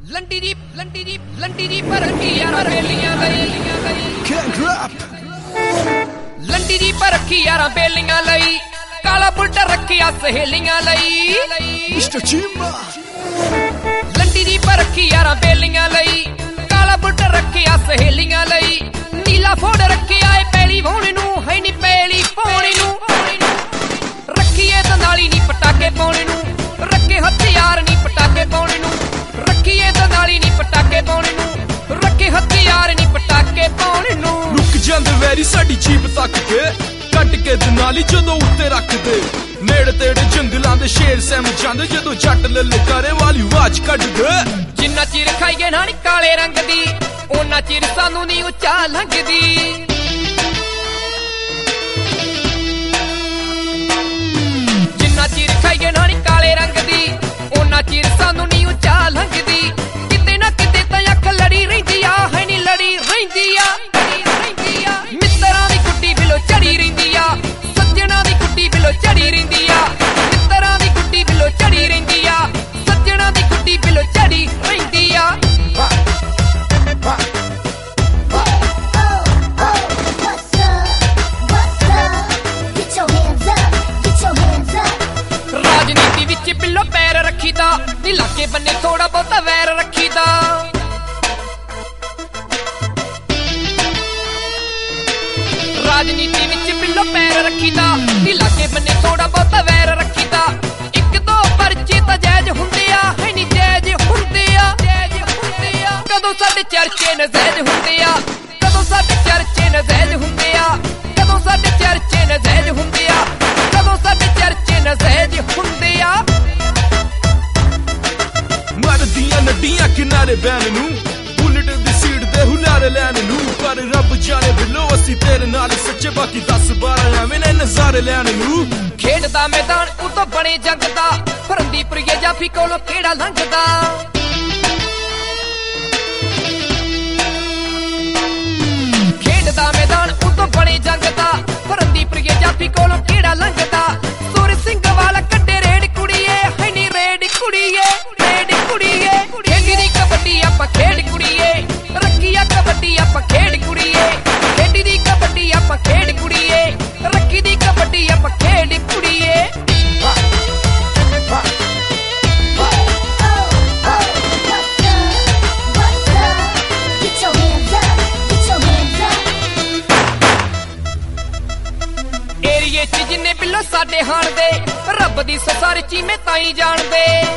लंडी जी पर रखी यार बेलियां लई लंडी जी पर रखी यार बेलियां लई काला बुलट रखिया सहेलियां लई मिस्टर चीमा लंडी जी पर रखी यार बेलियां लई काला बुलट रखिया सहेलियां लई नीला फोड़ रखिया ए पैली वाहण नू है नी पैली पाउणे नू रखिए दंदाली नी पटाके पाउणे नू रखे हथियार नी पटाके पाउणे नू रखिए दंदाली नी पटाके पाउणे नू रखे हथियार नी पटाके पाउणे नू रुक जांदे वैरी साडी जीप तक के कट के दनाली जदों उत्ते रख दे नेड़े तेड़े जंगलां दे शेर सहम जांदे जदों जट ललकारे वाली आवाज कट दे जिन्ना चिर खाईए ना नी काले रंग दी ओना चिर सानू नी उचा लंघदी जिन्ना चिर खाईए ना नी काले रंग दी ओना चिर सानू नी उचा लंघदी किते ना किते तां अख लड़ी रहिंदी आ है नी लड़ी रहिंदी आ मित्तरां दी गुड्डी बिलो चढ़ी रहिंदी आ सज्जणा दी गुड्डी बिलो चढ़ी रहिंदी आ मित्तरां दी गुड्डी बिलो चढ़ी रहिंदी आ सज्जणा दी गुड्डी बिलो चढ़ी रहिंदी आ राजनीति विच बिलो पैर रखीदा इलाके बन्ने थोड़ा बहुता वैर रखीदा राजनीति विच बिलो पैर रखीदा इलाके बन्ने थोड़ा बहुता वैर रखीदा एक दो परचे तां जायज हुंदे आ है नी जायज हुंदे आ कदों साडे चर्चे नजायज हुंदे आ कदों साडे चर्चे नजायज हुंदे आ कदों साडे चर्चे नजायज हुंदे आ कदों साडे चर्चे नजायज हुंदे आ मरदियां नड्डियां किनारे बैन नू बुलेट दी सीट दे हुलारे लैन नू पर रब जाने बिलो असी तेरे नाल सच्चे बाकी 10-12 एवें ने नजारे लैन नू खेड दा मैदान उतों बने जंग दा फरंदीपुर जाफी कोलों केड़ा लंघदा खेड दा मैदान उतों बने जंग दा फरंदीपुर जाफी कोलों केड़ा लंघदा सुर सिंह वाला कड्डे रेड कुड़ीए है नी रेड कुड़ीए खेडी दी कबड्डी आपां खेड कुड़ीए रखिया कबड्डी आपां खेड कुड़ीए खेडी दी कबड्डी आपां खेड कुड़ीए रखी दी कबड्डी आपां खेड कुड़ीए एरिए च जिन्ने बिल्लो साडे हाण दे रब दी ससार चीमे ताई जान दे